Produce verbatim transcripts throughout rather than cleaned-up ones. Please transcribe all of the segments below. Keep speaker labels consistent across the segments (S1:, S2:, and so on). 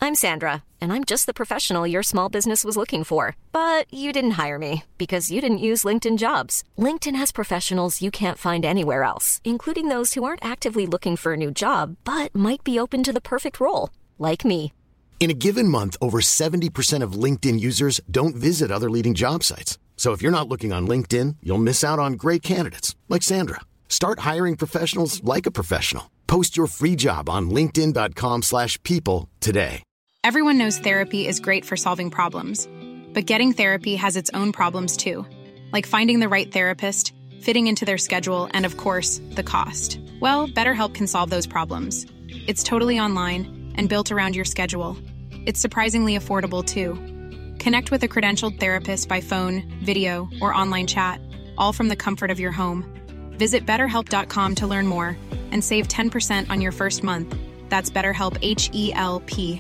S1: I'm Sandra, and I'm just the professional your small business was looking for. But you didn't hire me because you didn't use LinkedIn Jobs. LinkedIn has professionals you can't find anywhere else, including those who aren't actively looking for a new job, but might be open to the perfect role, like me.
S2: In a given month, over seventy percent of LinkedIn users don't visit other leading job sites. So if you're not looking on LinkedIn, you'll miss out on great candidates like Sandra. Start hiring professionals like a professional. Post your free job on linkedin dot com slash people today.
S3: Everyone knows therapy is great for solving problems, but getting therapy has its own problems too, like finding the right therapist, fitting into their schedule, and of course, the cost. Well, BetterHelp can solve those problems. It's totally online and built around your schedule. It's surprisingly affordable too. Connect with a credentialed therapist by phone, video, or online chat, all from the comfort of your home. Visit better help dot com to learn more and save ten percent on your first month. That's BetterHelp, H E L P.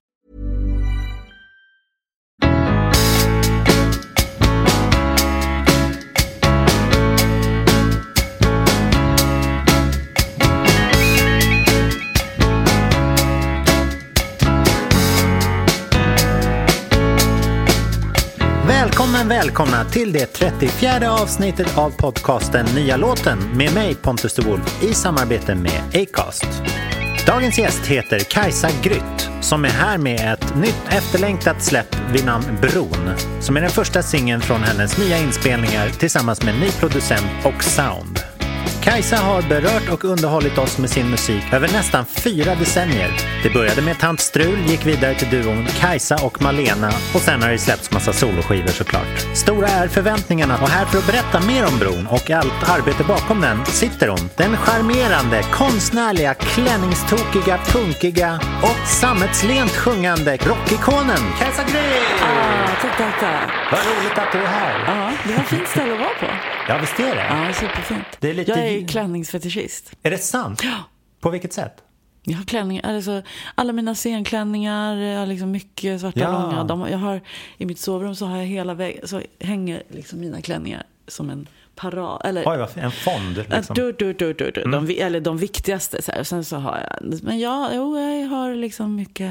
S4: Välkommen, välkomna till det trettiofjärde avsnittet av podcasten Nya låten med mig Pontus de Wolf i samarbete med Acast. Dagens gäst heter Kajsa Grytt som är här med ett nytt efterlängtat släpp vid namn Bron som är den första singeln från hennes nya inspelningar tillsammans med ny producent och sound. Kajsa har berört och underhållit oss med sin musik över nästan fyra decennier. Det började med Tant Strul, gick vidare till duon Kajsa och Malena och sen har det släppts massa soloskivor såklart. Stora är förväntningarna och här för att berätta mer om Bron och allt arbete bakom den sitter hon. Den charmerande, konstnärliga, klänningstokiga, punkiga och sammetslent sjungande rockikonen Kajsa Grytt!
S5: Ah, tack, tack, tack.
S4: Vad roligt att du är här.
S5: Ja, det var ett fint ställe att vara på.
S4: Ja, visst är det?
S5: Ja, superfint.
S4: Det är lite...
S5: Jag är klänningsfetischist.
S4: Är det sant?
S5: Ja.
S4: På vilket sätt?
S5: Jag har klänningar, alltså, alla mina scenklänningar, jag har liksom mycket svarta
S4: ja.
S5: långa. De, jag har, i mitt sovrum så har jag hela väggen, så hänger liksom mina klänningar som en parad. Eller,
S4: oj, vad en fond. Liksom.
S5: Du, du, du, du, du.
S4: Mm.
S5: De, eller de viktigaste. Så här. Sen så har jag, men ja, jo, jag har liksom mycket...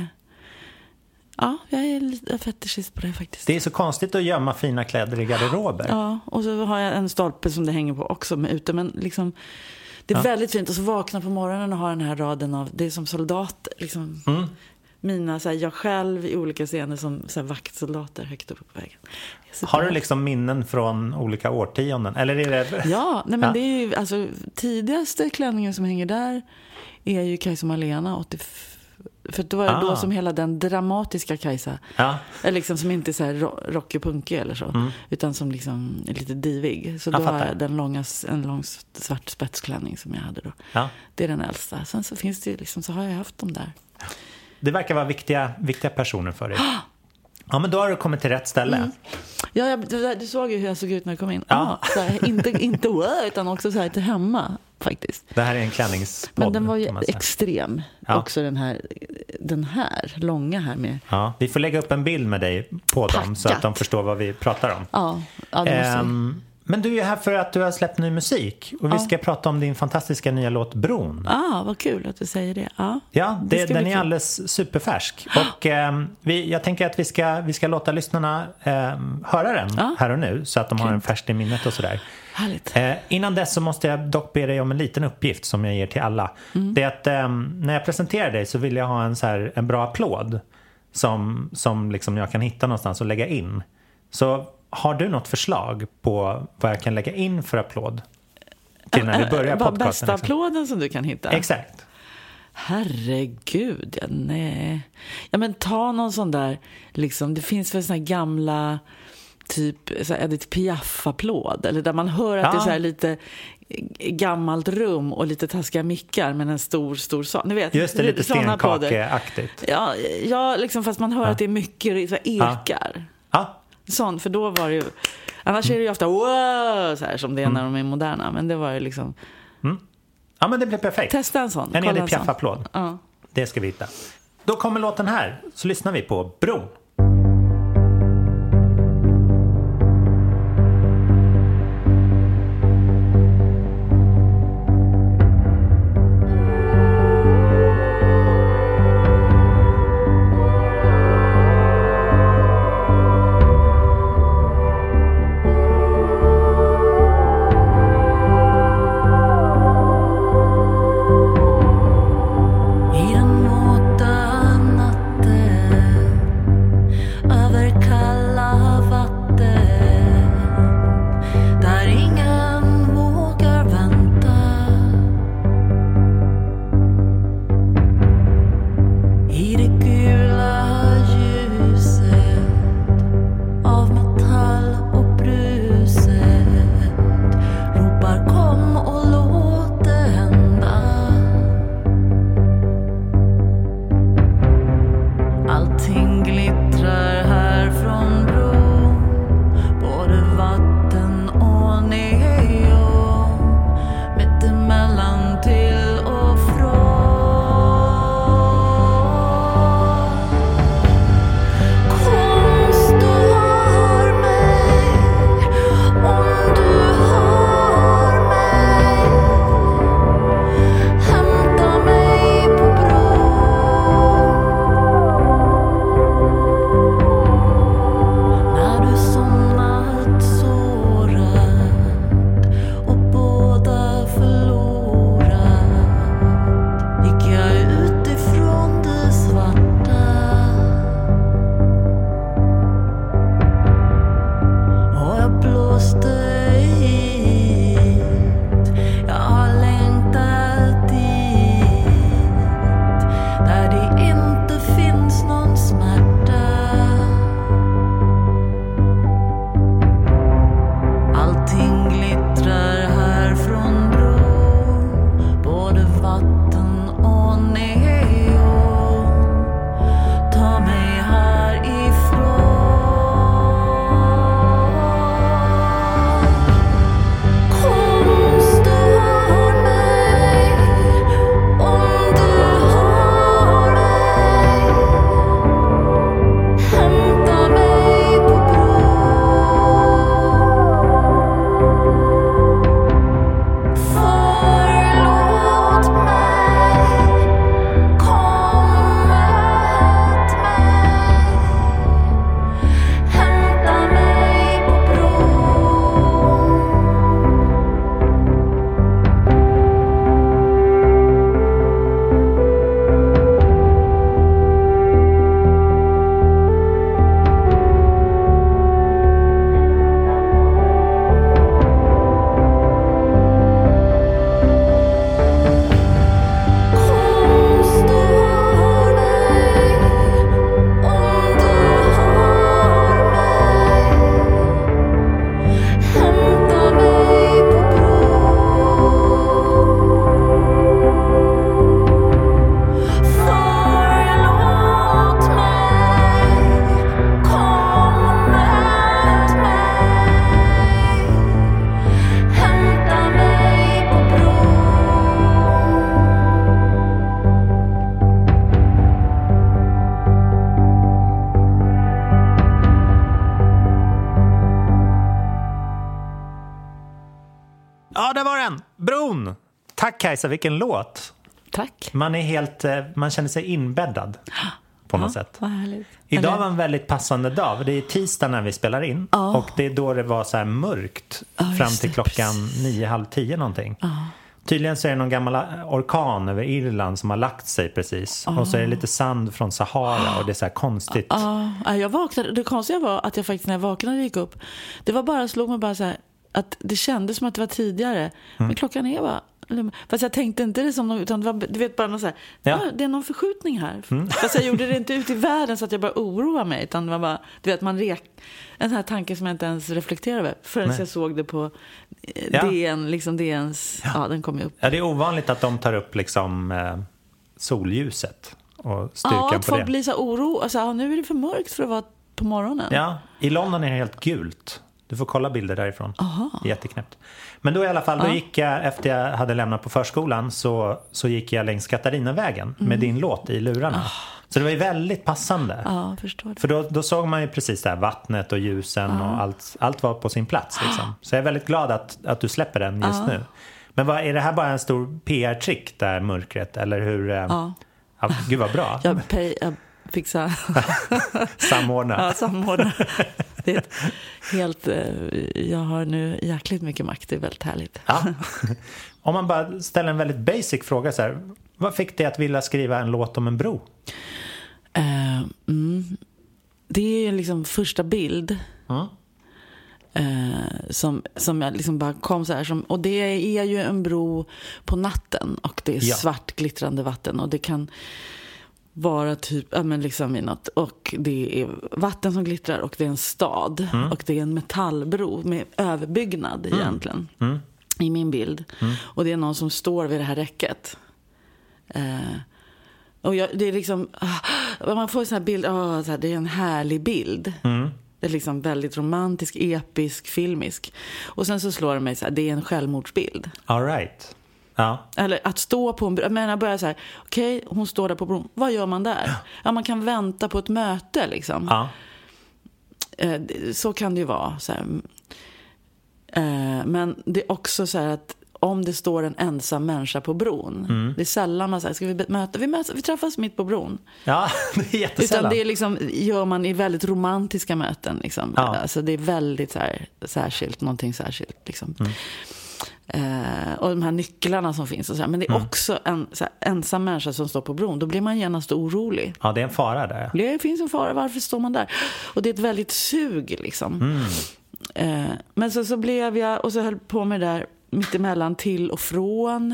S5: Ja, jag är lite fetischist på det faktiskt.
S4: Det är så konstigt att gömma fina kläder i garderober.
S5: Ja, och så har jag en stolpe som det hänger på också med ute. Men liksom, det är ja. väldigt fint. Och så vakna på morgonen och ha den här raden av, det är som soldater. Liksom, mm. Mina, så här, jag själv i olika scener som så här, vaktsoldater högt upp på vägen.
S4: Har du liksom minnen från olika årtionden? Eller är det...
S5: Ja, nej, men
S4: ja.
S5: det är ju, alltså, tidigaste klänningen som hänger där är ju Kajsa och Malena åttiofyra. För då var det ah. då som hela den dramatiska Kajsa. Ja. Eller liksom som inte är så här rocky punky eller så. Mm. Utan som liksom är lite divig. Så då har jag den långa, en lång svart spetsklänning som jag hade då. Ja. Det är den äldsta. Sen så finns det ju liksom, så har jag haft dem där.
S4: Det verkar vara viktiga, viktiga personer för dig. Ja, men då har du kommit till rätt ställe. Mm.
S5: Ja, jag, du, du såg ju hur jag såg ut när jag kom in. Ja. Ah, så här, inte, inte wow, utan också så här till hemma faktiskt.
S4: Det här är en klänningspodd.
S5: Men den var ju extrem. Ja. Också den här, den här, långa här med.
S4: Ja, vi får lägga upp en bild med dig på Packat. Dem så att de förstår vad vi pratar om.
S5: Ja, ja det måste
S4: um, Men du är här för att du har släppt ny musik. Och vi ska ja. prata om din fantastiska nya låt Bron.
S5: Ja, ah, vad kul att du säger det. Ah,
S4: ja, det, det den är alldeles superfärsk. Och um, vi, jag tänker att vi ska, vi ska låta lyssnarna um, höra den ah. här och nu. Så att de har en färsk i minnet och sådär. Eh, innan dess så måste jag dock be dig om en liten uppgift som jag ger till alla. Mm. Det är att eh, när jag presenterar dig så vill jag ha en, så här, en bra applåd som, som liksom jag kan hitta någonstans och lägga in. Så har du något förslag på vad jag kan lägga in för applåd till när vi börjar podcasten?
S5: Bästa liksom? Applåden som du kan hitta?
S4: Exakt.
S5: Herregud, ja, nej. Ja, men ta någon sån där, liksom, det finns väl såna här gamla... typ så här Edith Piaf-applåd eller där man hör att ja. det är så här lite gammalt rum och lite taskiga mickar men en stor, stor sal. Ni vet,
S4: just det, lite stenkakeaktigt.
S5: Ja, ja, liksom fast man hör ja. att det är mycket så här ekar. Ja.
S4: ja.
S5: Sånt, för då var det ju annars är det ju ofta wow, så här som det är mm. när de är moderna, men det var ju liksom
S4: mm. Ja, men det blev perfekt.
S5: Testa en sån.
S4: En Edith Piaf-applåd.
S5: Ja.
S4: Det ska vi hitta. Då kommer låten här, så lyssnar vi på Bron. där var den! Bron! Tack Kajsa, vilken låt!
S5: Tack.
S4: Man är helt, man känner sig inbäddad på något
S5: ja,
S4: sätt.
S5: Vad härligt.
S4: Idag
S5: Eller...
S4: var en väldigt passande dag. Det är tisdag när vi spelar in.
S5: Ja.
S4: Och det är då det var så här mörkt
S5: ja,
S4: fram till
S5: det,
S4: klockan
S5: precis.
S4: nio, halv tio någonting.
S5: Ja.
S4: Tydligen så är det någon gammal orkan över Irland som har lagt sig precis. Ja. Och så är det lite sand från Sahara och det är så här konstigt.
S5: Ja, jag vaknade. Det konstiga var att jag faktiskt när jag vaknade och gick upp, det var bara, slog mig bara så här, att det kändes som att det var tidigare. Mm. Men klockan är bara... Fast jag tänkte inte det som någon, utan det var, du vet, bara någon så här, ja. ah, det är någon förskjutning här. Mm. Fast jag gjorde det inte ut i världen så att jag bara oroade mig, utan det var bara, du vet, man rek, en sån här tanke som jag inte ens reflekterade över förrän Nej. jag såg det på ja. D N, liksom D N:s, ja. ja den kom ju upp.
S4: Ja, det är ovanligt att de tar upp liksom eh, solljuset och styrkan
S5: ja,
S4: på
S5: att folk
S4: det.
S5: blir så oro, alltså, ah, nu är det för mörkt för att vara på morgonen.
S4: Ja, i London är det helt gult. Du får kolla bilder därifrån.
S5: Aha.
S4: Det är jätteknäppt. Men då i alla fall, då ja. gick jag, efter jag hade lämnat på förskolan, så, så gick jag längs Katarinavägen mm. med din låt i lurarna. Oh. Så det var ju väldigt passande.
S5: Ja, förstår det.
S4: För då, då såg man ju precis där vattnet och ljusen ja. och allt, allt var på sin plats. Liksom. Så jag är väldigt glad att, att du släpper den just ja. nu. Men vad, är det här bara en stor P R-trick där, mörkret? Eller hur? Ja. Ja, gud vad bra.
S5: Jag, pay, jag fixa
S4: samordna.
S5: Ja, samordna. Det är ett helt, jag har nu jäkligt mycket makt, det är väldigt härligt.
S4: Ja. Om man bara ställer en väldigt basic fråga så här, vad fick dig att vilja skriva en låt om en bro?
S5: Uh, mm, det är liksom första bild mm. uh, som, som jag liksom bara kom så här, som, och det är ju en bro på natten och det är ja. svart glittrande vatten och det kan vara typ, ja men liksom i något, och det är vatten som glittrar och det är en stad mm. och det är en metallbro med överbyggnad mm. egentligen mm. i min bild mm. och det är någon som står vid det här räcket eh, och jag, det är liksom ah, man får en sån här bild, ah, så här, det är en härlig bild mm. det är liksom väldigt romantisk, episk, filmisk och sen så slår det mig så här, det är en självmordsbild.
S4: All right. Ja. Eller
S5: att stå på en bro. Jag menar, börjar så här, okej, okay, hon står där på bron. Vad gör man där? Ja. ja, man kan vänta på ett möte liksom.
S4: Ja.
S5: Eh, så kan det ju vara. Så här. Eh, men det är också så här att om det står en ensam människa på bron. Mm. Det är sällan man säger, ska vi möta? Vi, möter, vi träffas mitt på bron.
S4: Ja, det är jättesällan.
S5: Utan det är liksom, gör man i väldigt romantiska möten. Liksom.
S4: Ja.
S5: Alltså det är väldigt så här, särskilt, någonting särskilt liksom. Mm. Eh, och de här nycklarna som finns och så här. Men det är mm. också en så här, ensam människa som står på bron. Då blir man genast orolig.
S4: Ja, det är en fara där.
S5: Det finns en fara, varför står man där? Och det är ett väldigt sug liksom.
S4: Mm.
S5: eh, Men så, så blev jag, och så höll på med det där mittemellan till och från.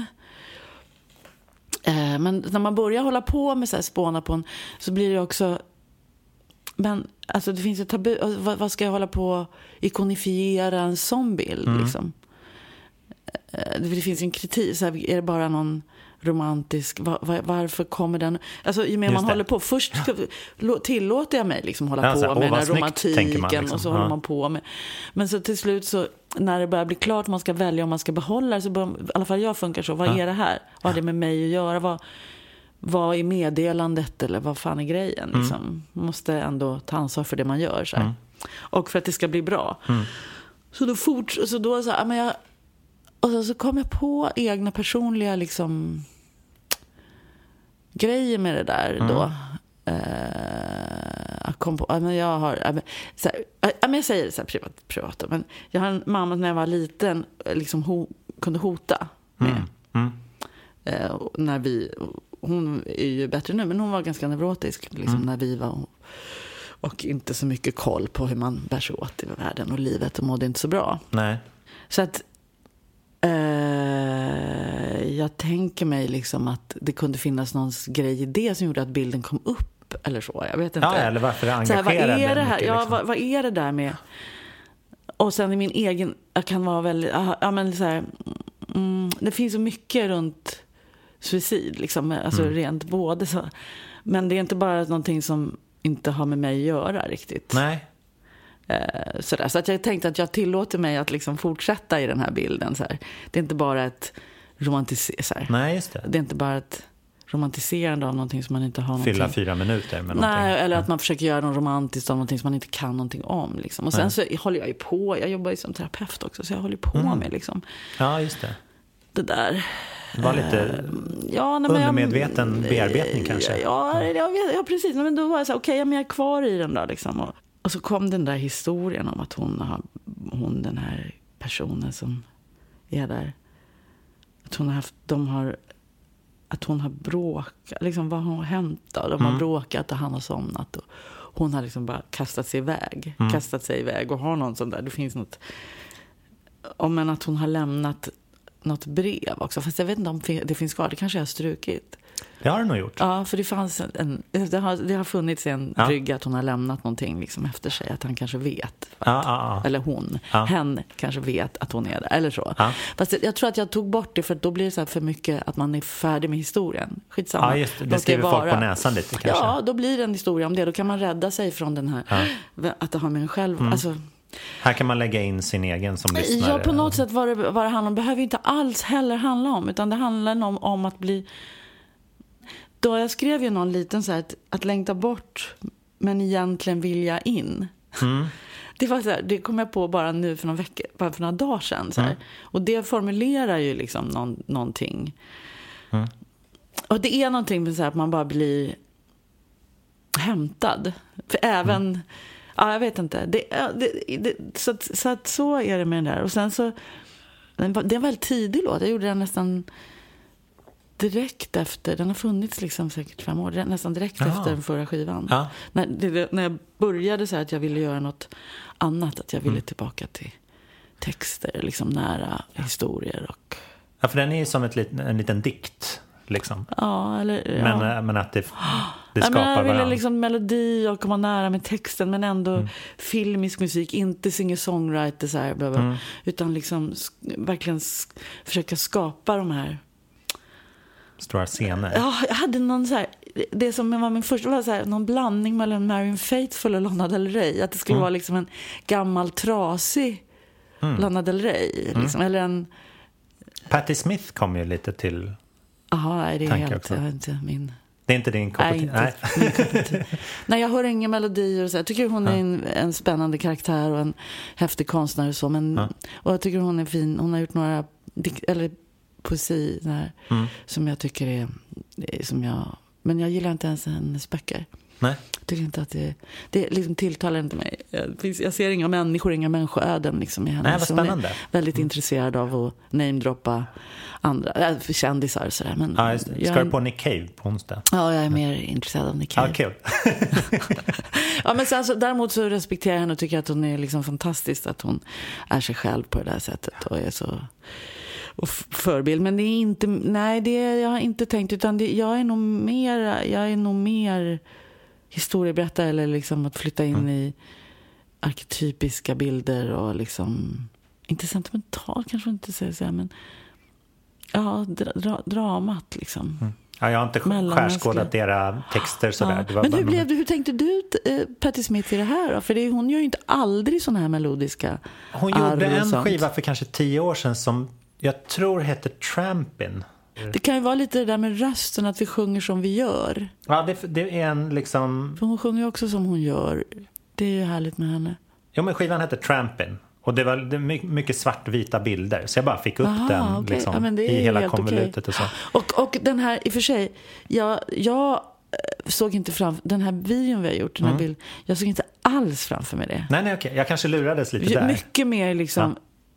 S5: eh, Men när man börjar hålla på med så här, spåna på en, så blir det också, men alltså det finns ett tabu, vad, vad ska jag hålla på ikonifiera en sån bild mm. liksom? Det finns en kritik, så här, är det bara någon romantisk, var, var, varför kommer den, alltså ju mer man håller på, först tillåter jag mig liksom hålla ja, på här, med den här romantiken man, liksom. Och så ja. håller man på med, men så till slut så när det börjar bli klart, man ska välja om man ska behålla det, så börjar, i alla fall jag funkar så, vad ja. är det här? Vad har det med mig att göra? Vad, vad är meddelandet eller vad fan är grejen liksom? Mm. Man måste ändå ta ansvar för det man gör så här. Mm. Och för att det ska bli bra mm. så då fort, så då så här, men jag och så, så kom jag på egna personliga liksom grejer med det där mm. då. Uh, jag kom på, men jag har, uh, så här, uh, men jag säger det så här privat, privat men jag har en mamma när jag var liten liksom ho, kunde hota med. Mm. Mm. Uh, när vi, hon är ju bättre nu, men hon var ganska neurotisk liksom mm. när vi var, och inte så mycket koll på hur man bär sig åt i världen och livet, och mådde inte så bra.
S4: Nej.
S5: Så att Uh, jag tänker mig liksom att det kunde finnas någon grej i det som gjorde att bilden kom upp eller så, jag vet inte.
S4: Ja, eller varför det engagerar
S5: vad är det här?
S4: Mycket,
S5: ja,
S4: liksom.
S5: vad, vad är det där med? Och sen i min egen, jag kan vara väldigt, ja men så här, mm, det finns så mycket runt suicid liksom, alltså mm. rent både så, men det är inte bara någonting som inte har med mig att göra riktigt.
S4: Nej.
S5: Uh, sådär. Så att jag tänkte att jag tillåter mig att liksom fortsätta i den här bilden så här. Det är inte bara ett romantisering.
S4: Nej, just det.
S5: Det är inte bara ett romantiserande av någonting som man inte har någonting.
S4: Fylla fyra minuter med
S5: Nej,
S4: någonting.
S5: eller att man försöker göra något romantiskt av någonting som man inte kan någonting om. Liksom. Och sen Nej. så håller jag ju på, jag jobbar ju som terapeut också, så jag håller på mm. med liksom.
S4: Ja, just det.
S5: Det där.
S4: Det var lite uh, ja, nej, undermedveten jag, bearbetning kanske.
S5: Ja, ja, ja precis. Men då var jag så här, okej, okay, jag är kvar i den där liksom. Och, och så kom den där historien om att hon har, hon den här personen som är där, att hon har haft, de har att hon har bråkat, liksom vad har hänt då? De har mm. bråkat och han har somnat och hon har liksom bara kastat sig iväg, mm. kastat sig iväg och har någon sån där, det finns något om en att hon har lämnat något brev också, fast jag vet inte om det finns kvar, det kanske jag har strukit.
S4: Det har du nog gjort.
S5: Ja, för det fanns en, det har, det har funnits en ja. brygga att hon har lämnat någonting liksom efter sig, att han kanske vet. Ja, ja, ja. Eller hon, ja. hen kanske vet att hon är där, eller så. Ja. Fast jag tror att jag tog bort det, för då blir det så här för mycket att man är färdig med historien. Skitsamma.
S4: Ja, just det. Det skriver folk på näsan lite kanske.
S5: Ja, då blir det en historia om det. Då kan man rädda sig från den här, ja. att det har med en själv, mm. alltså...
S4: Här kan man lägga in sin egen som lyssnare.
S5: Ja, på något sätt vad det, vad det handlar om behöver inte alls heller handla om, utan det handlar om, om att bli... Då jag skrev ju någon liten så här, att, att längta bort men egentligen vilja in. Mm. Det var så här, det kom jag på bara nu för några veckor, bara för några dagar sedan så här. Mm. Och det formulerar ju liksom någon, någonting. Mm. Och det är någonting med så här att man bara blir hämtad. För även mm. ja, jag vet inte. Det, det, det, så, att, så att så är det med den där. Och sen så det är en väldigt tidig låt. Jag gjorde den nästan direkt efter, den har funnits liksom säkert fem år, nästan direkt Jaha. efter den förra skivan. Ja. När, det, när jag började så här att jag ville göra något annat, att jag ville mm. tillbaka till texter, liksom nära ja. historier. Och...
S4: Ja, för den är ju som ett, en liten dikt, liksom.
S5: Ja, eller...
S4: Men,
S5: ja.
S4: men att det, det skapar
S5: ja, jag ville
S4: varandra.
S5: liksom melodi och komma nära med texten, men ändå mm. filmisk musik, inte singer-songwriter så här, mm. utan liksom sk- verkligen sk- försöka skapa de här
S4: stora scener.
S5: Ja, jag hade någon så här, det som var min första var så här, någon blandning mellan Marianne Faithfull och Lana Del Rey, att det skulle mm. vara liksom en gammal trasig mm. Lana Del Rey liksom. mm. eller en
S4: Patti Smith kom ju lite till.
S5: Jaha, nej, det är helt jag inte min.
S4: Det är inte din kopp te. Nej,
S5: nej. Nej, jag hör inga melodier och så. Jag tycker hon är en, en spännande karaktär och en häftig konstnär och så, men ja. och jag tycker hon är fin. Hon har gjort några eller poesi där, mm. som jag tycker är, som jag, men jag gillar inte ens hennes böcker. Nej. Jag tycker inte att det, det liksom tilltalar inte mig. Jag, jag ser inga människor, inga människoöden liksom i henne.
S4: Nej, vad spännande.
S5: Hon är väldigt mm. intresserad av att namedroppa andra, äh, kändisar och sådär. Men
S4: ja, just det. Ska jag, du på Nick Cave på onsdag?
S5: Ja, jag är mer intresserad av Nick Cave.
S4: Ja, kul.
S5: Ja, men sen, så, däremot så respekterar jag henne och tycker att hon är liksom fantastisk, att hon är sig själv på det där sättet och är så... och förebild, men det är inte, nej, det är, jag har inte tänkt, utan det, jag är nog mer jag är nog mer historieberättare, eller liksom att flytta in mm. i arketypiska bilder och liksom, inte sentimental kanske inte säga så här, men ja, dra, dra, dramat liksom. Mm.
S4: Ja, jag har inte skärskådat era texter sådär.
S5: Ja.
S4: Det var
S5: men hur, blev det, hur tänkte du äh, Patti Smith i det här då? För det, hon gör ju inte aldrig såna här melodiska.
S4: Hon gjorde en skiva för kanske tio år sedan som jag tror heter Trampin'.
S5: Det kan ju vara lite det där med rösten, att vi sjunger som vi gör.
S4: Ja, det, det är en liksom...
S5: För hon sjunger ju också som hon gör. Det är ju härligt med henne.
S4: Jo, men skivan heter Trampin'. Och det var det mycket svartvita bilder. Så jag bara fick upp Aha, den okay. liksom, ja, i hela konvolutet okay. och så.
S5: Och, och den här, i och för sig, jag, jag såg inte fram den här videon vi har gjort, den här mm. bild, jag såg inte alls framför mig det.
S4: Nej, nej, okej. Okay. Jag kanske lurades lite där.
S5: Mycket mer liksom...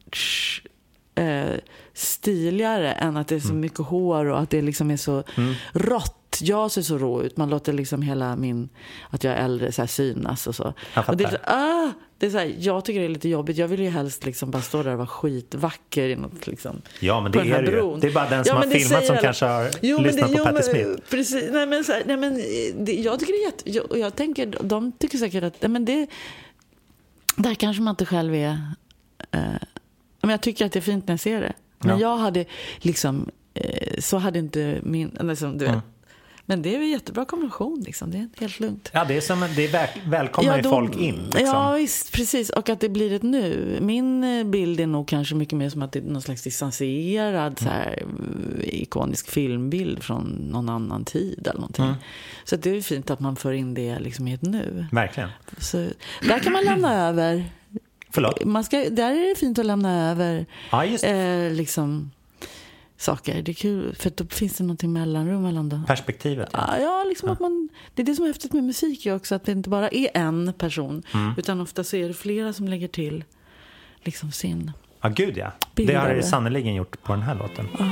S5: Ja. Eh, stiligare än att det är så mm. mycket hår och att det liksom är så mm. rått. Jag ser så rå ut. Man låter liksom hela min, att jag är äldre så här synas och så. Och det är så, ah, det är så här, jag tycker det är lite jobbigt. Jag vill ju helst liksom bara stå där och vara skitvacker i något liksom.
S4: Ja, men det är det ju. Det är bara den som ja, har filmat som kanske har jo, lyssnat det, på jo, Patti Smith.
S5: Precis. Nej, men så här, nej, men det, jag tycker det är jätte, jag, jag tänker, de tycker säkert att nej, men det där kanske man inte själv är eh, men jag tycker att det är fint när jag ser det. Men ja. jag hade liksom eh, så hade inte min liksom, du vet, mm. Men det är en jättebra kombination liksom. Det är helt lugnt.
S4: Ja, det är som det är väl, välkomnar ja, då, folk in liksom.
S5: Ja, visst, precis. Och att det blir ett nu. Min bild är nog kanske mycket mer som att det är någon slags distanserad mm. så här, ikonisk filmbild från någon annan tid eller någonting. Mm. Så det är fint att man för in det liksom i ett nu.
S4: Verkligen.
S5: Så där kan man lämna över.
S4: Förlåt?
S5: Man ska, där är det fint att lämna över
S4: ja, just
S5: eh, liksom saker. Det är kul, för då finns det någonting mellanrum mellan dem.
S4: Perspektivet.
S5: Ja, ja liksom ja. Att man, det är det som är häftigt med musik också, att det inte bara är en person, mm. utan ofta så är det flera som lägger till liksom sin.
S4: Ja, gud ja. Det har det sannoliken gjort på den här låten.
S5: Ja.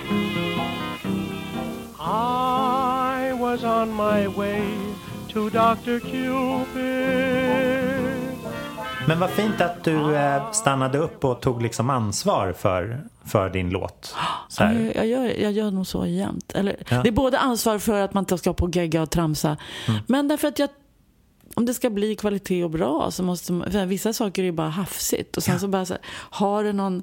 S6: I was on my way to doktor Cupid.
S4: Men vad fint att du eh, stannade upp och tog liksom ansvar för, för din låt. Så här.
S5: Jag, jag, gör, jag gör nog så jämt. Eller,
S4: ja.
S5: Det är både ansvar för att man inte ska på gegga och tramsa. Mm. Men därför att jag, om det ska bli kvalitet och bra så måste man, för vissa saker är ju bara hafsigt. Och sen ja. så bara så här, har det någon,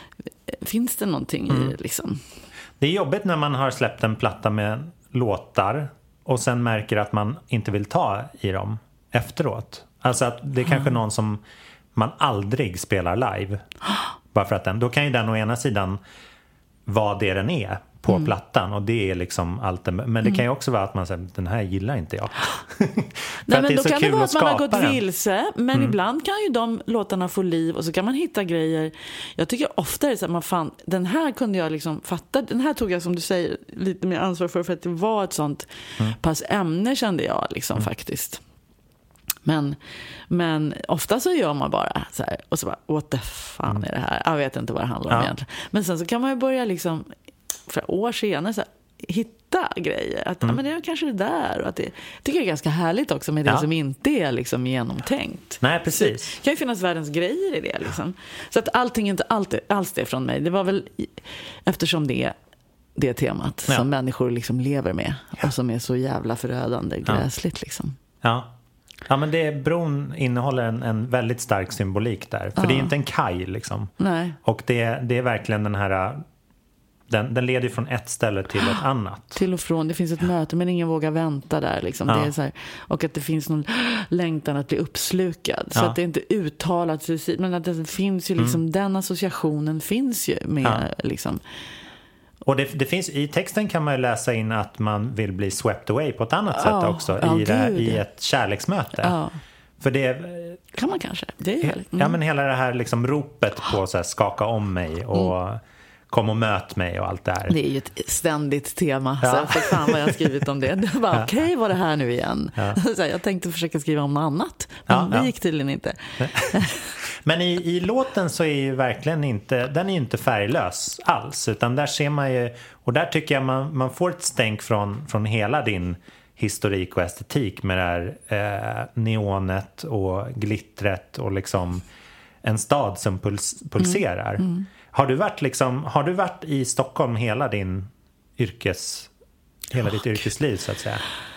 S5: finns det någonting mm. i det liksom?
S4: Det är jobbigt när man har släppt en platta med låtar och sen märker att man inte vill ta i dem efteråt. Alltså att det är kanske mm. någon som man aldrig spelar live. Bara för att den, då kan ju den å ena sidan vara det den är på mm. plattan. Och det är liksom allt det, men det mm. kan ju också vara att man säger, den här gillar inte jag.
S5: Nej, men då kan det vara att man har gått
S4: den.
S5: vilse. Men mm. ibland kan ju de låtarna få liv. Och så kan man hitta grejer. Jag tycker ofta är det så att man fan, den här kunde jag liksom fatta. Den här tog jag, som du säger, lite mer ansvar för. För att det var ett sånt mm. pass ämne, kände jag liksom mm. faktiskt. Men, men ofta så gör man bara så här, och så bara, what the fan mm. är det här? Jag vet inte vad det handlar om ja. egentligen. Men sen så kan man ju börja liksom, för år senare så här, hitta grejer. Att mm. ja, men det är kanske det där. Och att det tycker jag är ganska härligt också med det ja. som inte är liksom genomtänkt.
S4: Nej, precis.
S5: Det kan ju finnas världens grejer i det liksom. Så att allting inte alltid, alls det från mig. Det var väl eftersom det är det temat ja. som människor liksom lever med. Ja. Och som är så jävla förödande, gräsligt ja. liksom.
S4: Ja. Ja, men det, bron innehåller en, en väldigt stark symbolik där. För ja. det är inte en kaj liksom.
S5: Nej.
S4: Och det, det är verkligen den här, den, den leder från ett ställe till ett annat.
S5: Till och från, det finns ett möte men ingen vågar vänta där liksom. Ja. Det är så här, och att det finns någon längtan att bli uppslukad. Så ja. att det är inte uttalat suicid, men att det finns ju liksom, mm. den associationen finns ju med ja. liksom.
S4: Och det, det finns, i texten kan man ju läsa in att man vill bli swept away på ett annat ja, sätt också.
S5: Ja,
S4: i, det, i ett kärleksmöte.
S5: Ja.
S4: För det
S5: kan man kanske. Det är mm.
S4: Ja, men hela det här liksom ropet på så här, skaka om mig och mm. kom och möt mig och allt det här.
S5: Det är ju ett ständigt tema. Ja. Så för fan vad jag har skrivit om det. Det var ja. okej, okay, var det här nu igen? Ja. Så jag tänkte försöka skriva om något annat. Men ja, det ja. gick tydligen inte.
S4: Men i, i låten så är ju verkligen inte, den är ju inte färglös alls. Utan där ser man ju, och där tycker jag man, man får ett stänk från, från hela din historik och estetik med det här eh, neonet och glittret och liksom en stad som puls, pulserar. Mm. Mm. Har du varit liksom, har du varit i Stockholm hela din yrkes, hela oh, ditt Gud. yrkesliv så att säga?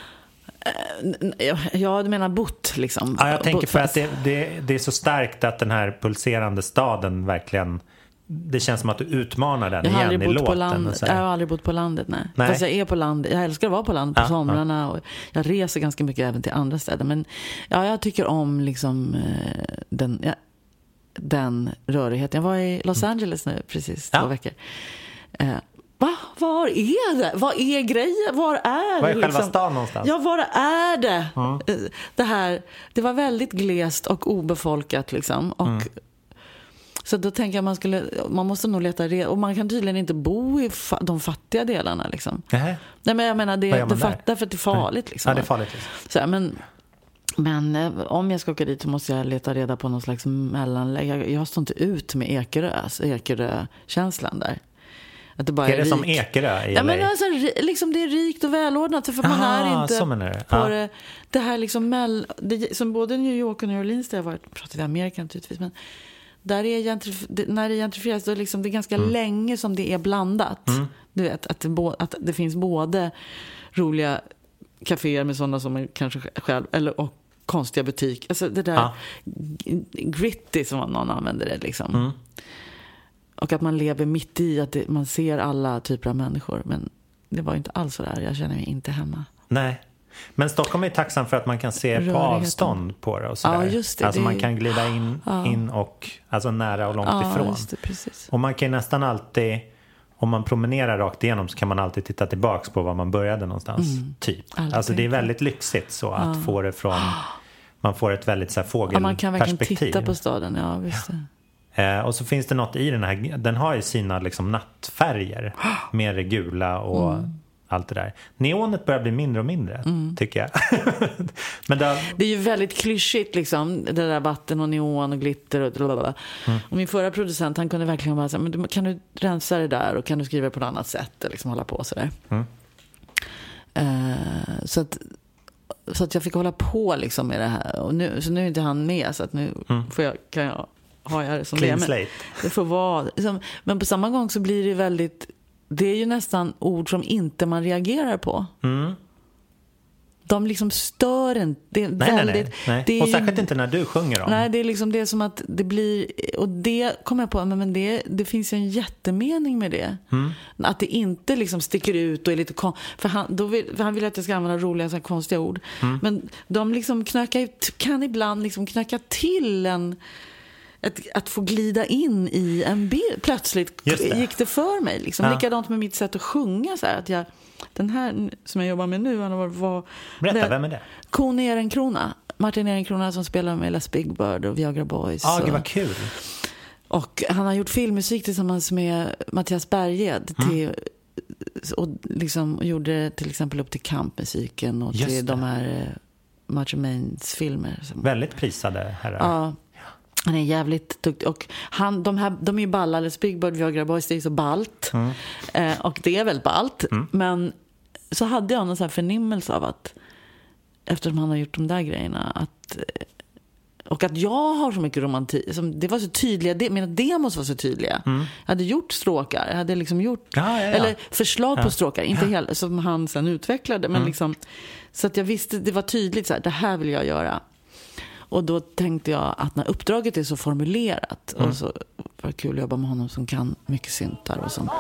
S5: Ja, du menar bott liksom.
S4: Ja, jag tänker för att det, det, det är så starkt att den här pulserande staden verkligen, det känns som att du utmanar den igen i låten.
S5: På land, jag har aldrig bott på landet, nej.
S4: nej.
S5: Fast jag är på landet, jag älskar att vara på landet på
S4: ja,
S5: somrarna
S4: ja.
S5: och jag reser ganska mycket även till andra städer. Men ja, jag tycker om liksom den, ja, den rörigheten. Jag var i Los Angeles nu precis två ja. veckor. Eh, Va? Var är det? Vad är grejen? Var är det?
S4: Var är
S5: liksom?
S4: själva stan någonstans?
S5: Ja, var är det?
S4: Mm.
S5: Det här, det var väldigt glest och obefolkat liksom. Och mm. så då tänker jag man skulle, man måste nog leta reda, och man kan tydligen inte bo i fa- de fattiga delarna liksom.
S4: Nej.
S5: Nej, men jag menar det, det fattar för att det är farligt liksom.
S4: Ja, det är farligt. Liksom.
S5: Så här, men Men eh, om jag ska åka dit så måste jag leta reda på någon slags mellanläge. Jag, jag står inte ut med Ekerö, alltså Ekerö-känslan där. Att det bara är,
S4: är det
S5: rik.
S4: som Ekerö i
S5: ja, men alltså, liksom det är rikt och välordnat. För man
S4: Aha,
S5: är inte
S4: är
S5: på
S4: ja.
S5: det, det här liksom mell, det, som både New York och New Orleans där jag varit, pratar vi Amerika naturligtvis, men där är gentrif- det, när det gentrifieras, då är liksom, det är ganska mm. länge som det är blandat. Mm. Du vet, att det, bo, att det finns både roliga kaféer med sådana som man kanske själv, eller och konstiga butik. Alltså det där ja. gritty som någon använder det liksom. Mm. Och att man lever mitt i att det, man ser alla typer av människor. Men det var ju inte alls så där. Jag känner mig inte hemma.
S4: Nej. Men Stockholm är tacksam för att man kan se på avstånd på det och sådär.
S5: Ja, just det.
S4: Alltså
S5: det...
S4: man kan glida in, ja. in och alltså nära och långt
S5: ja,
S4: ifrån.
S5: Just det, precis.
S4: Och man kan nästan alltid, om man promenerar rakt igenom så kan man alltid titta tillbaks på var man började någonstans. Mm. Typ. Alltid. Alltså det är väldigt lyxigt så ja. att få det från, man får ett väldigt så här fågelperspektiv.
S5: Ja, man kan verkligen titta på staden, ja visst det.
S4: Eh, och så finns det något i den här, den har ju sina liksom nattfärger, mer gula och mm. allt det där. Neonet börjar bli mindre och mindre, mm. tycker jag. Men då... Det
S5: är ju väldigt klyschigt liksom, det där vatten och neon och glitter och blablabla. Mm. Och min förra producent, han kunde verkligen bara säga, men kan du rensa det där och kan du skriva på ett annat sätt och liksom hålla på sådär. Mm. Uh, så att så att jag fick hålla på liksom med det här. Och nu, så nu är inte han med, så att nu mm. får jag, kan jag ha jag det som
S4: Clean
S5: det är. Men det får vara. Liksom, men på samma gång så blir det väldigt, det är ju nästan ord som inte man reagerar på. Mm. De liksom stör en. Det är
S4: nej,
S5: väldigt,
S4: nej, nej. Det är, och särskilt inte när du sjunger om.
S5: Nej, det är liksom det som att det blir, och det kommer jag på, men det, det finns ju en jättemening med det. Mm. Att det inte liksom sticker ut och är lite kon- för han, då vill, för han vill att jag ska använda roliga så här konstiga ord. Mm. Men de liksom knökar, kan ibland liksom knöka till en Att, att få glida in i en bild. Plötsligt det. gick det för mig. Liksom. Ja. Likadant med mitt sätt att sjunga. Så här, att jag, den här som jag jobbar med nu. Var, var,
S4: Berätta,
S5: det,
S4: vem är det?
S5: Kon Ehrenkrona. Martin Ehrenkrona som spelar med Les Big Bird och Viagra Boys.
S4: Ja, ah,
S5: det
S4: var kul.
S5: Och han har gjort filmmusik tillsammans med Mattias Berghed. Mm. Till, och liksom gjorde till exempel upp till kampmusiken. Och till Just de här uh, Macho Mains filmer. Som,
S4: väldigt prisade herrar.
S5: Ja. Han är jävligt duktig. Och han, de, här, de är ju balla. Les Big Bird, Viagra Boys, det är så ballt. Mm. Eh, och det är väl ballt. Mm. Men så hade jag någon sån här förnimmelse av att, eftersom han har gjort de där grejerna, att, och att jag har så mycket romantik. Det var så tydliga, det, mina demos var så tydliga. Mm. Jag hade gjort stråkar. Jag hade liksom gjort,
S4: ja, ja, ja.
S5: eller förslag ja. på stråkar. Inte ja. hela, som han sen utvecklade. Men mm. liksom, så att jag visste, det var tydligt så här, det här vill jag göra. Och då tänkte jag att när uppdraget är så formulerat mm. och så var det kul att jobba med honom som kan mycket syntar och sånt.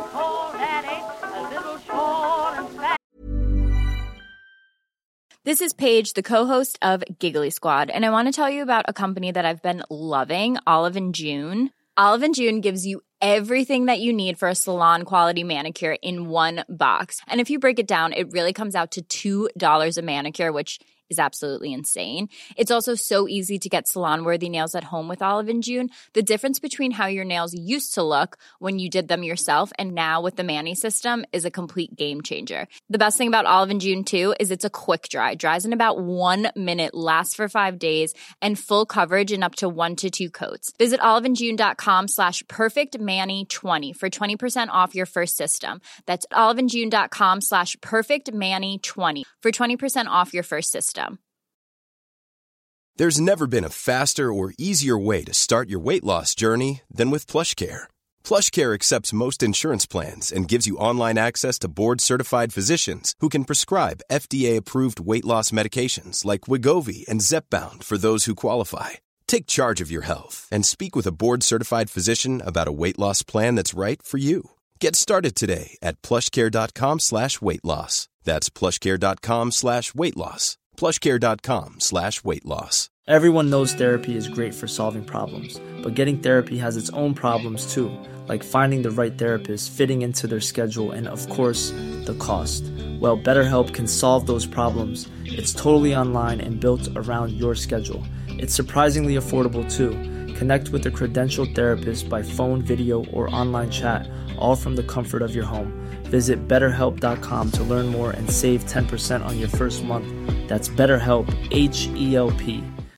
S7: This is Paige, the co-host of Giggly Squad, and I want to tell you about a company that I've been loving, Olive and June. Olive and June gives you everything that you need for a salon-quality manicure in one box. And if you break it down, it really comes out to two dollars a manicure, which is absolutely insane. It's also so easy to get salon-worthy nails at home with Olive and June. The difference between how your nails used to look when you did them yourself and now with the Mani system is a complete game changer. The best thing about Olive and June, too, is it's a quick dry. Dries in about one minute, lasts for five days, and full coverage in up to one to two coats. Visit oliveandjune.com slash perfectmani20 for twenty percent off your first system. That's oliveandjune.com slash perfectmani20 for twenty percent off your first system.
S8: There's never been a faster or easier way to start your weight loss journey than with PlushCare. PlushCare accepts most insurance plans and gives you online access to board-certified physicians who can prescribe F D A-approved weight loss medications like Wegovy and Zepbound for those who qualify. Take charge of your health and speak with a board-certified physician about a weight loss plan that's right for you. Get started today at plushcare.com slash weight loss. That's plushcare.com slash weight loss. plushcare.com slash weight loss.
S9: Everyone knows therapy is great for solving problems, but getting therapy has its own problems too, like finding the right therapist, fitting into their schedule, and of course, the cost. Well, BetterHelp can solve those problems. It's totally online and built around your schedule. It's surprisingly affordable too. Connect with a credentialed therapist by phone, video, or online chat, all from the comfort of your home. Visit better help dot com to learn more and save ten percent on your first month. That's BetterHelp, H E L P.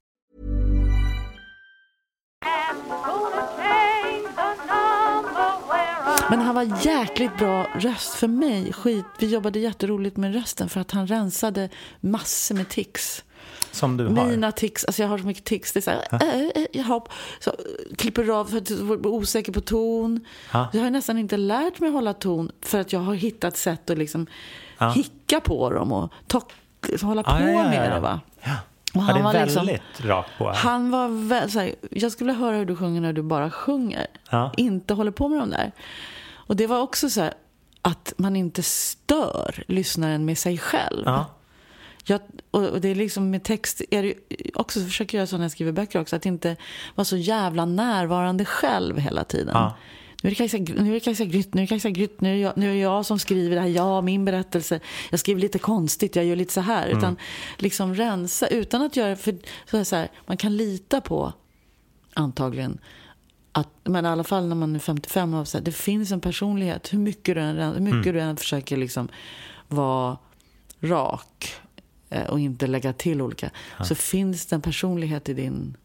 S5: Men han var jäkligt bra röst för mig. Skit. Vi jobbade jätteroligt med rösten för att han rensade massor med tics.
S4: Som du har?
S5: Mina tics, alltså jag har så mycket tics. Det är så här, äh, äh, jag hopp, så klipper av för att jag var osäker på ton. Ha? Jag har nästan inte lärt mig att hålla ton för att jag har hittat sätt att liksom ha? hicka på dem och to- hålla på ah, ja, ja, ja. med det, va?
S4: Ja. Och han ja, det är var väldigt liksom, rakt på.
S5: Han var vä- så här, jag skulle höra hur du sjunger när du bara sjunger. Ja. Inte håller på med dem där. Och det var också så här, att man inte stör lyssnaren med sig själv.
S4: Ja.
S5: Jag, och det är liksom med text är det också, så försöker jag göra så när jag skriver böcker också, att inte vara så jävla närvarande själv hela tiden.
S4: Ja.
S5: Nu är det Kajsa, nu är det Kajsa Grytt, nu är det Kajsa Grytt, nu är, jag, nu är det jag som skriver det här, ja, min berättelse. Jag skriver lite konstigt, jag gör lite så här. Mm. Utan liksom rensa, utan att göra, för så, så här, man kan lita på antagligen att, men i alla fall när man är femtiofem och så här, det finns en personlighet, hur mycket du än, hur mycket mm. du än försöker liksom vara rak och inte lägga till olika, ja. Så finns det en personlighet i din...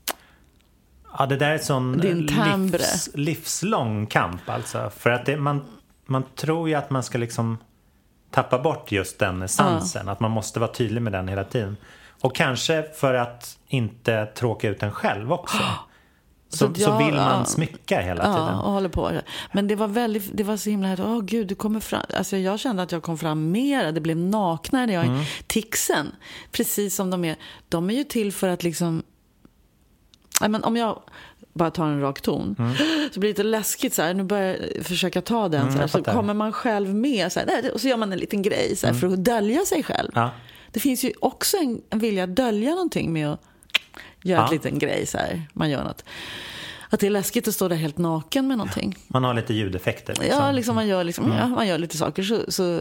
S4: Ja, det där är en sån livs, livslång kamp alltså. För att det, man, man tror ju att man ska liksom tappa bort just den essensen. Ja. Att man måste vara tydlig med den hela tiden. Och kanske för att inte tråka ut en själv också. Så, så, jag, så vill man ja, smycka hela tiden.
S5: Ja, och håller på. Men det var väldigt, det var så himla, åh gud, du kommer fram. Alltså jag kände att jag kom fram mer. Det blev naknare när jag mm. tixen. Precis som de är. De är ju till för att liksom, nej, men om jag bara tar en rak ton mm. så blir det lite läskigt så här, nu börjar jag försöka ta den mm, så, här, så kommer man själv med så här, och så gör man en liten grej så här, mm. för att dölja sig själv. Ja. Det finns ju också en, en vilja att dölja någonting med att göra ja. en liten grej så här, man gör något. Att det är läskigt att stå där helt naken med någonting.
S4: Man har lite ljudeffekter. Liksom.
S5: Ja, liksom man gör liksom, mm. ja, man gör lite saker så, så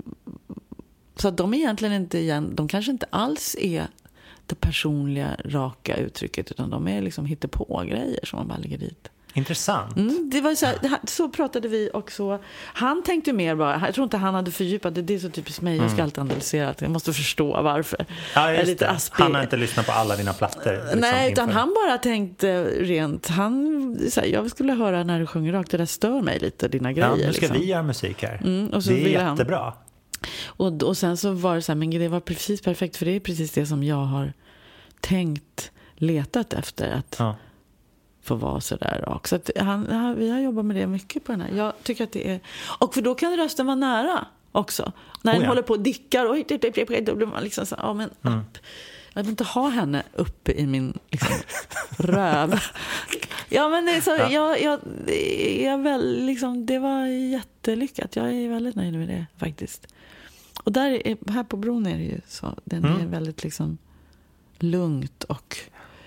S5: så att de egentligen inte igen, de kanske inte alls är det personliga, raka uttrycket, utan de är liksom hittepå-grejer som man bara lägger dit.
S4: Intressant.
S5: Mm, det var så, här, det här, så pratade vi också. Han tänkte mer bara, jag tror inte han hade fördjupat det, det är så typiskt mig, jag ska alltid analysera det, jag måste förstå varför.
S4: Ja, just lite det. Han har inte lyssnat på alla dina plattor. Liksom,
S5: nej, utan inför. Han bara tänkte rent, han, så här, jag skulle höra när du sjunger rakt, det där stör mig lite, dina grejer.
S4: Ja, nu ska
S5: liksom.
S4: vi göra musik här.
S5: Mm, och så
S4: det är jättebra.
S5: Han. Och, och sen så var det så här, men det var precis perfekt, för det är precis det som jag har tänkt, letat efter, att ja. få vara så där rak. Så att han, vi har jobbat med det mycket på den här. Jag tycker att det är, och för då kan rösten vara nära också. När den oh ja. håller på och dickar och då blir man liksom så, ja men mm. jag vill inte ha henne uppe i min liksom, röv. Ja men det är så, ja. jag, jag, jag väl liksom, det var jättelyckat. Jag är väldigt nöjd med det faktiskt. Och där är, här på bron är det ju så, den mm. är väldigt liksom lugnt och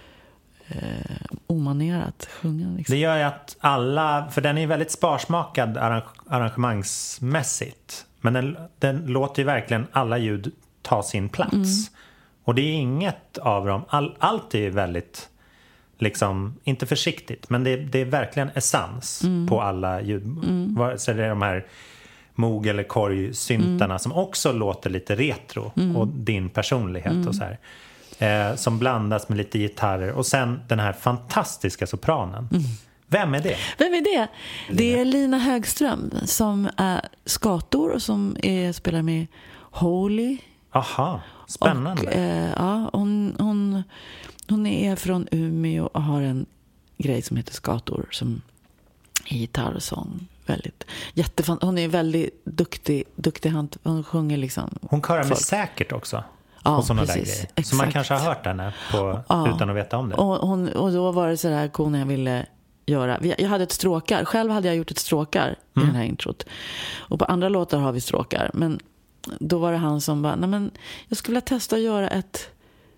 S5: eh, omanerat sjungen. Liksom.
S4: Det gör ju att alla, för den är väldigt sparsmakad arrange, arrangemangsmässigt. Men den, den låter ju verkligen alla ljud ta sin plats. Mm. Och det är inget av dem, all, allt är ju väldigt liksom, inte försiktigt, men det, det är verkligen essens mm. på alla ljud. Mm. Så det är de här Moog eller korg-syntarna mm. som också låter lite retro mm. och din personlighet mm. och så här. Eh, som blandas med lite gitarrer och sen den här fantastiska sopranen. Mm. Vem är det?
S5: Vem är det? Det är Lina Högström som är skator och som är, spelar med Holy.
S4: Aha, spännande.
S5: Och, eh, ja, hon, hon, hon är från Umeå och har en grej som heter skator som är gitarr och sång. Väldigt jättefan. Hon är väldigt duktig, duktig hand. Hon sjunger liksom.
S4: Hon körar med säkert också.
S5: Ja,
S4: och såna
S5: precis,
S4: där grejer.
S5: exakt.
S4: Så man kanske har hört henne på, ja. utan att veta om det.
S5: Och, hon, och då var det så där cool när jag ville göra. Jag hade ett stråkar. Själv hade jag gjort ett stråkar mm. i den här introt. Och på andra låtar har vi stråkar. Men då var det han som bara, nej men jag skulle vilja testa att göra ett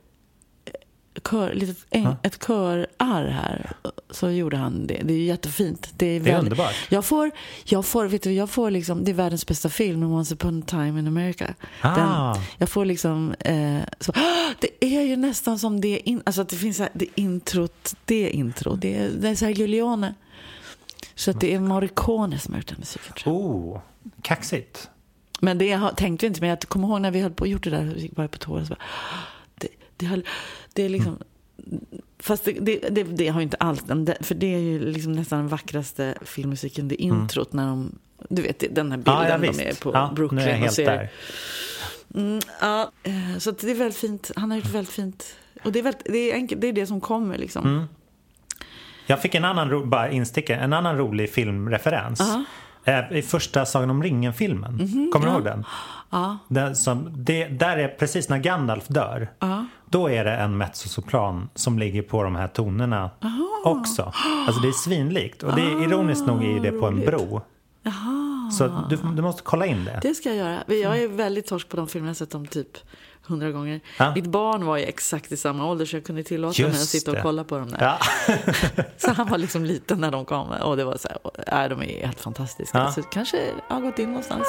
S5: kör, litet, en, ja. ett körarr här. Så gjorde han det. Det är jättefint. Det är,
S4: det är
S5: väldigt,
S4: underbart.
S5: Jag får, jag får, vet du, jag får liksom, det är världens bästa film, Once upon a time in America.
S4: Ah.
S5: Den, jag får liksom, eh, så, det är ju nästan som det, in, alltså att det finns här, det introt, det intro, det är, det är Sergio Leone. Så att det är Morricone som har gjort den musiken.
S4: Oh, kaxigt.
S5: Men det jag tänkte inte, men jag kommer ihåg när vi höll på och gjort det där, vi gick bara på tåret så bara, det, det, har, det är liksom mm. fast det, det, det, det har ju inte allt, för det är ju liksom nästan den vackraste filmmusiken, det introt mm. när de, du vet den här bilden ja, de är på ja, Brooklyn är och ser där. Mm, ja, så det är väldigt fint, han har gjort väldigt fint och det är, väldigt, det är, enkelt, det, är det som kommer liksom. Mm.
S4: Jag fick en annan ro, bara insticka, en annan rolig filmreferens. Uh-huh. I första Sagan om ringen-filmen. Mm-hmm, kommer du ja. ihåg den?
S5: Ja.
S4: Den som, det, där är precis när Gandalf dör. Ja. Då är det en mezzosopran som ligger på de här tonerna Aha. också. Alltså det är svinlikt. Och det är ironiskt nog är det på en bro.
S5: Jaha.
S4: Så du, du måste kolla in det.
S5: Det ska jag göra. Jag är väldigt torsk på de filmerna. Jag har sett dem typ hundra gånger.
S4: Ja.
S5: Mitt barn var ju exakt i samma ålder så jag kunde tillåta mig att sitta och
S4: det.
S5: kolla på dem där.
S4: Ja.
S5: Så han var liksom liten när de kom. Och det var så här, äh, de är helt fantastiska.
S4: Ja.
S5: Så kanske har gått in någonstans.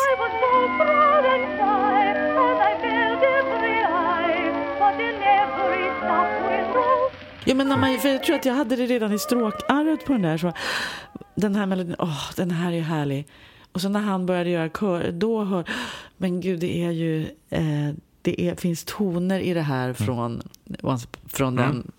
S5: Ja, men när man, för jag tror att jag hade det redan i stråkarret på den där. Så den här melodin, åh, oh, den här är härlig. Och så när han började göra kör, då hör, men gud, det är ju, eh, det är, finns toner i det här från, mm. från den mm.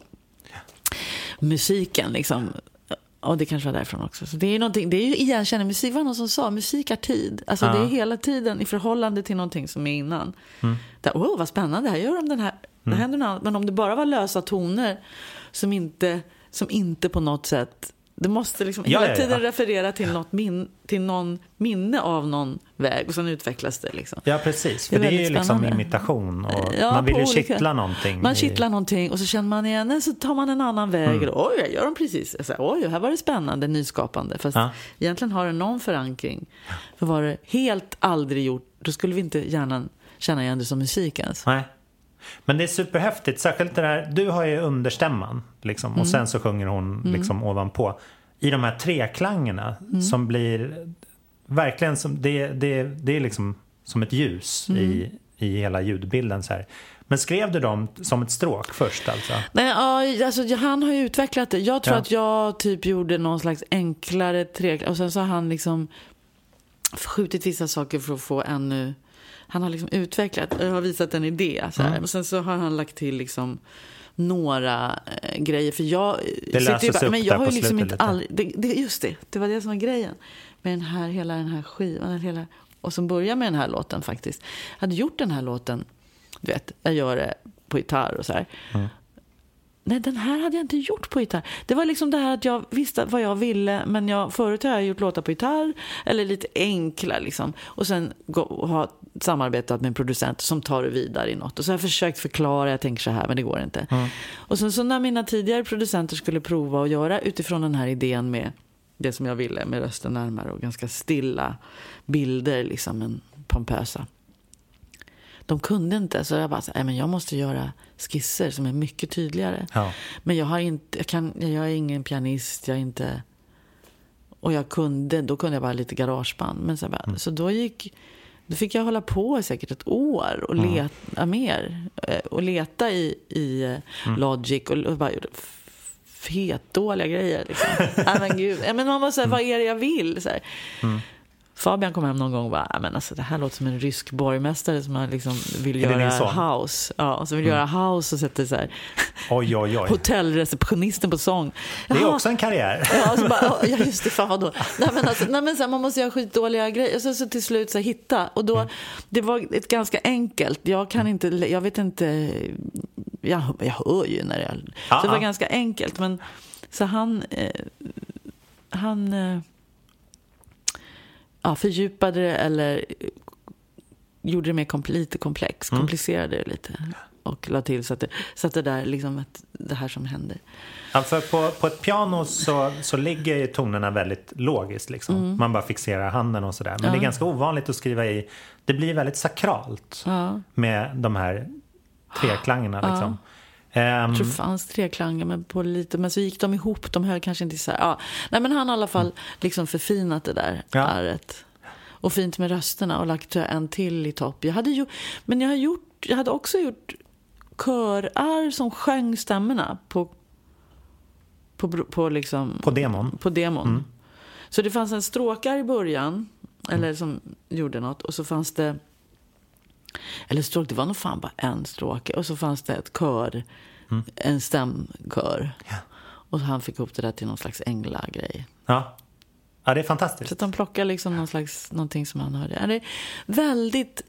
S5: musiken liksom. Och det kanske var därifrån också. Så det är någonting, det är ju igenkänning. Musik var någon som sa, musik är tid. Alltså ja. Det är hela tiden i förhållande till någonting som är innan. Mm. Där, åh, vad spännande, här gör de den här. Mm. Det händer något annat. Men om det bara var lösa toner som inte, som inte på något sätt, det måste liksom
S4: ja,
S5: hela
S4: ja,
S5: tiden
S4: ja.
S5: referera till något min, till någon minne av någon väg och sen utvecklas det liksom.
S4: Ja, precis. För det är, det är ju liksom imitation och ja, man vill ju olika. kittla någonting.
S5: Man i... kittlar någonting och så känner man igen så tar man en annan väg. Mm. Och, oj, jag gör dem precis. Så, oj, här var det spännande, nyskapande. Fast ja. egentligen har det någon förankring. För var det helt aldrig gjort, då skulle vi inte gärna känna igen det som musik ens.
S4: Nej. Men det är superhäftigt, särskilt det där, du har ju understämman liksom, och mm. sen så sjunger hon mm. liksom ovanpå i de här tre klangerna mm. som blir verkligen som, det, det, det är liksom som ett ljus mm. i, i hela ljudbilden så här. Men skrev du dem som ett stråk först alltså?
S5: Nej, alltså han har ju utvecklat det. Jag tror ja. att jag typ gjorde någon slags enklare tre, och sen så har han liksom skjutit vissa saker för att få ännu. Han har liksom utvecklat, jag har visat en idé så här. Mm. Och sen så har han lagt till liksom några eh, grejer. För jag
S4: det löses
S5: ju bara,
S4: upp
S5: men jag har ju liksom
S4: inte
S5: all, det, det, just det, det var det som var grejen. Med den här, hela den här skivan. Hela, och som börjar med den här låten faktiskt. Jag hade gjort den här låten, du vet, jag gör det på gitarr och så här. Mm. Nej, den här hade jag inte gjort på gitarr. Det var liksom det här att jag visste vad jag ville. Men jag, förut har jag gjort låtar på gitarr. Eller lite enkla liksom. Och sen gå, och ha samarbetat med en producent som tar det vidare i något. Och så har jag försökt förklara, jag tänker så här, men det går inte. Mm. Och sen så när mina tidigare producenter skulle prova att göra utifrån den här idén med det som jag ville. Med rösten närmare och ganska stilla bilder liksom, en pompösa. De kunde inte, så jag bara så, nej, men jag måste göra skisser som är mycket tydligare. Ja. Men jag har inte, jag kan, jag är ingen pianist, jag är inte, och jag kunde, då kunde jag bara lite garageband. Men så, bara, mm. så då gick, då fick jag hålla på säkert ett år och mm. leta mer och leta i, i mm. Logic och, och bara gjorde fet dåliga grejer liksom. Nej, men gud, men man måste säga, vad är det jag vill så här. Mm. Fabian kom hem någon gång och bara, men alltså det här låter som en rysk borgmästare som man liksom vill göra house. Ja, och så vill mm. göra house och sätter så här
S4: oj, oj, oj.
S5: hotellreceptionisten på sång.
S4: Det är
S5: Jaha.
S4: också en karriär.
S5: Ja, så bara, ja just det, fan vadå. Nej men alltså, nej, men så här, man måste göra skitdåliga grejer. Och så, så till slut så här, hitta. Och då, mm. det var ett ganska enkelt. Jag kan inte, jag vet inte, jag, jag hör ju när jag, ah, så det var ah. ganska enkelt. Men så han, eh, han, eh, ja, fördjupade det eller gjorde det mer kom- lite komplex, mm. komplicerade det lite och la till så att det, så att det där liksom ett, det här som händer.
S4: Ja, för på, på ett piano så, så ligger ju tonerna väldigt logiskt liksom. Mm. Man bara fixerar handen och sådär. Men ja. det är ganska ovanligt att skriva i, det blir väldigt sakralt ja. med de här treklangerna liksom.
S5: Ja. Jag tror det fanns tre klanger men, på lite, men så gick de ihop, de höll kanske inte så här. Ja. Nej, men han har i alla fall liksom förfinat det där ja. ärret. Och fint med rösterna och lagt en till i topp. Jag hade ju, men jag, har gjort, jag hade också gjort körar som sjöng stämmorna på, på, på, liksom,
S4: på demon.
S5: På demon. Mm. Så det fanns en stråkar i början, eller mm. som gjorde något, och så fanns det, eller stråk, det var nog fan bara en stråke, och så fanns det ett kör, mm. en stämkör. Ja. Och han fick ihop det där till någon slags ängla-grej.
S4: Ja. Ja, det är fantastiskt.
S5: Så att de plockar liksom någon slags, någonting som han hörde. Ja, det är väldigt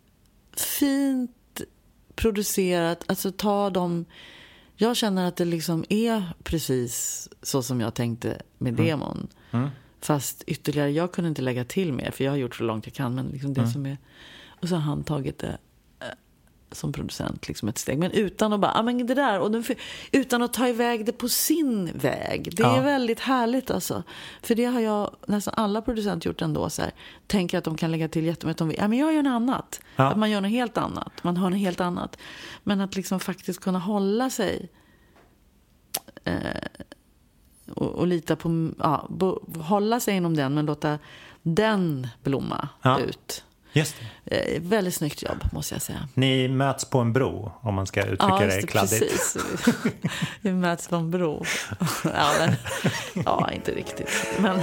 S5: fint producerat. Alltså ta dem, jag känner att det liksom är precis så som jag tänkte med mm. demon. Mm. Fast ytterligare, jag kunde inte lägga till mer, för jag har gjort så långt jag kan. Men liksom det mm. som är, och så har han tagit det som producent liksom ett steg. Men utan att bara, ah, men det där, och den, utan att ta iväg det på sin väg. Det ja. är väldigt härligt alltså. För det har jag, nästan alla producenter gjort ändå så här. Tänker att de kan lägga till jättemycket om vi, ja men jag gör något annat. Ja. Att man gör något helt annat. Man har något helt annat. Men att liksom faktiskt kunna hålla sig eh, och, och lita på, ja, bo, hålla sig inom den men låta den blomma ja. ut.
S4: Just
S5: det. Eh, väldigt snyggt jobb, måste jag säga.
S4: Ni möts på en bro, om man ska uttrycka ja, det, det kladdigt.
S5: Precis. Vi möts på en bro. ja, men, ja, inte riktigt. Men...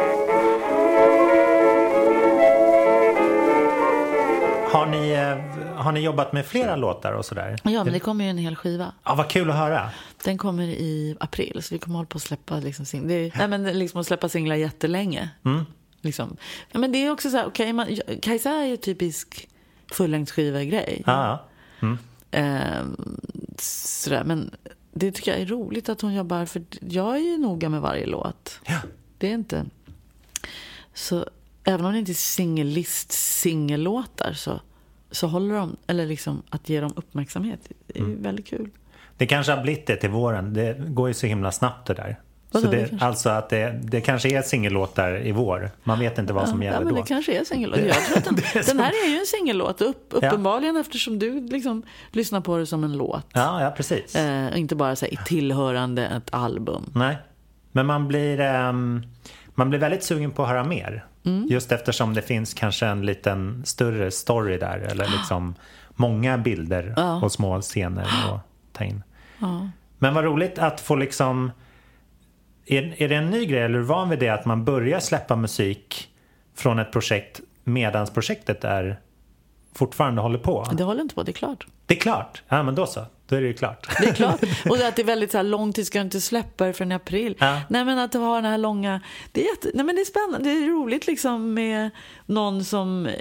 S4: Har ni, har ni jobbat med flera låtar och sådär?
S5: Ja, men det kommer ju en hel skiva.
S4: Ja, vad kul att höra.
S5: Den kommer i april, så vi kommer hålla på att släppa liksom, sing- det är, nej, men liksom att släppa singlar jättelänge. Mm. Liksom. Ja, men det är också så här, okej, okay, Kajsa är ju typisk fullängdsskiva-grej.
S4: Ja. Mm.
S5: Eh, sådär, men det tycker jag är roligt att hon jobbar, för jag är ju noga med varje låt.
S4: Ja.
S5: Det är inte... Så även om det inte är singellist singellåtar så, så håller de, eller liksom att ge dem uppmärksamhet. Det är mm. väldigt kul.
S4: Det kanske har blivit det till våren. Det går ju så himla snabbt det där. Så det, det alltså att det, det kanske är singellåtar i vår. Man vet inte vad som ja, gäller
S5: ja, men
S4: då.
S5: Det kanske är singellåtar. Jag tror att den, den som... här är ju en singellåt. Upp, uppenbarligen ja. Eftersom du liksom lyssnar på det som en låt.
S4: Ja, ja precis.
S5: Eh, inte bara så här, tillhörande ett album.
S4: Nej, men man blir, um, man blir väldigt sugen på att höra mer. Mm. Just eftersom det finns kanske en liten större story där. Eller liksom många bilder ja. Och små scener att ta in.
S5: Ja.
S4: Men vad roligt att få liksom... Är, är det en ny grej eller är du van vid det att man börjar släppa musik från ett projekt medan projektet är fortfarande håller på?
S5: Det håller inte på, det är klart.
S4: Det är klart? Ja, men då så. Då är det ju klart.
S5: Det är klart. Och att det är väldigt så här lång tid, ska inte släppa det förrän i april.
S4: Ja.
S5: Nej, men att det har den här långa... Det är, jätte... Nej, men det är spännande. Det är roligt liksom med någon som eh,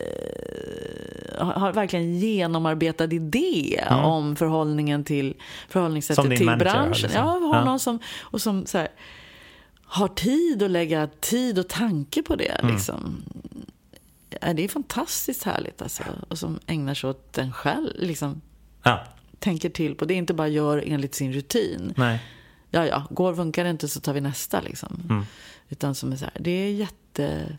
S5: har verkligen genomarbetad idé mm. om förhållningen till förhållningssättet till branschen. Liksom. Ja, har ja. Någon som, och som så här, har tid att lägga tid och tanke på det. Mm. Liksom. Ja, det är fantastiskt härligt alltså. Och som ägnar sig åt den själv liksom.
S4: Ja.
S5: Tänker till på. Det är inte bara gör enligt sin rutin.
S4: Nej.
S5: Ja, ja. Går funkar det inte så tar vi nästa liksom.
S4: Mm.
S5: Utan som är så här, det är jätte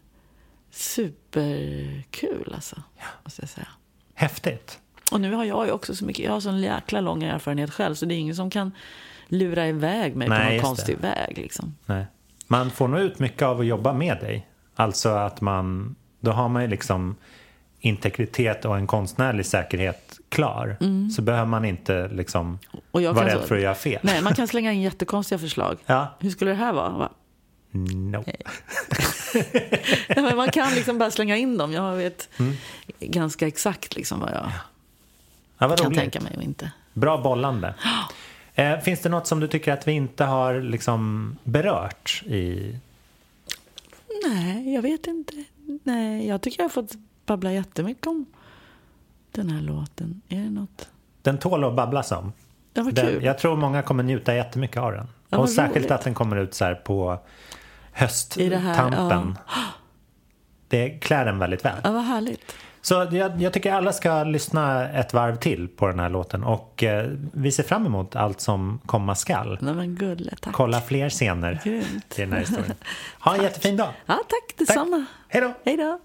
S5: superkul alltså.
S4: Ja.
S5: Måste jag säga.
S4: Häftigt.
S5: Och nu har jag ju också så mycket, jag har sån jäkla lång erfarenhet själv så det är ingen som kan lura iväg mig Nej, på någon konstig det. väg liksom.
S4: Nej. Man får nog ut mycket av att jobba med dig. Alltså att man, då har man ju liksom integritet och en konstnärlig säkerhet klar. Mm. Så behöver man inte liksom vara rädd så, för att göra fel.
S5: Nej, man kan slänga in jättekonstiga förslag.
S4: Ja.
S5: Hur skulle det här vara? Va?
S4: No.
S5: Ja, men man kan liksom bara slänga in dem. Jag vet mm. ganska exakt liksom vad jag ja. Ja, vad kan roligt. Tänka mig och inte.
S4: Bra bollande. Eh, finns det något som du tycker att vi inte har liksom berört i...
S5: Nej, jag vet inte. Nej, jag tycker jag har fått babbla jättemycket om den här låten. Är det något?
S4: Den tål att babblas om.
S5: Det var
S4: den,
S5: kul.
S4: Jag tror många kommer njuta jättemycket av den. Ja, och särskilt roligt. Att den kommer ut så här på hösttampen. Ja. Det klär den väldigt väl.
S5: Ja, vad härligt.
S4: Så jag, jag tycker alla ska lyssna ett varv till på den här låten. Och eh, vi ser fram emot allt som komma skall.
S5: Nej, men gulle, tack.
S4: Kolla fler scener
S5: Grymt.
S4: i den här historien. Ha en jättefin dag.
S5: Ja, tack. Detsamma. Tack.
S4: Hej då.
S5: Hej då.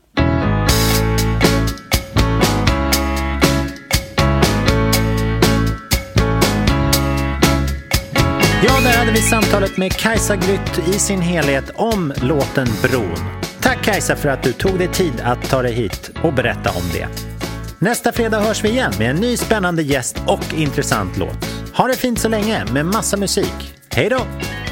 S4: Ja, där hade vi samtalet med Kajsa Grytt i sin helhet om låten Bron. Tack Kajsa för att du tog dig tid att ta dig hit och berätta om det. Nästa fredag hörs vi igen med en ny spännande gäst och intressant låt. Ha det fint så länge med massa musik. Hej då!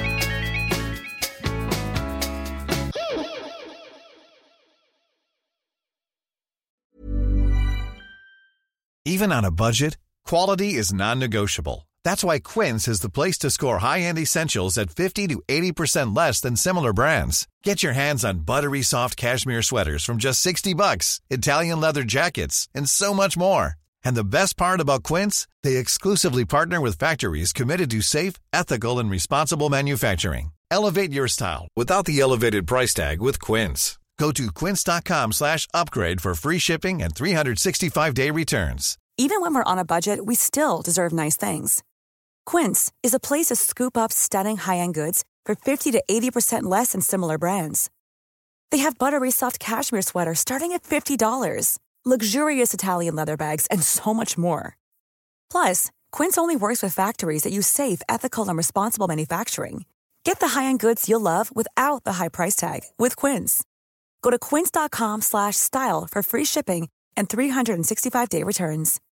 S10: Even on a budget, quality is non-negotiable. That's why Quince is the place to score high-end essentials at fifty to eighty percent less than similar brands. Get your hands on buttery soft cashmere sweaters from just sixty bucks, Italian leather jackets, and so much more. And the best part about Quince, they exclusively partner with factories committed to safe, ethical, and responsible manufacturing. Elevate your style without the elevated price tag with Quince. Go to quince.com slash upgrade for free shipping and three sixty-five day returns.
S11: Even when we're on a budget, we still deserve nice things. Quince is a place to scoop up stunning high-end goods for fifty to eighty percent less than similar brands. They have buttery soft cashmere sweaters starting at fifty dollars, luxurious Italian leather bags, and so much more. Plus, Quince only works with factories that use safe, ethical, and responsible manufacturing. Get the high-end goods you'll love without the high price tag with Quince. Go to quince.com slash style for free shipping and three sixty-five day returns.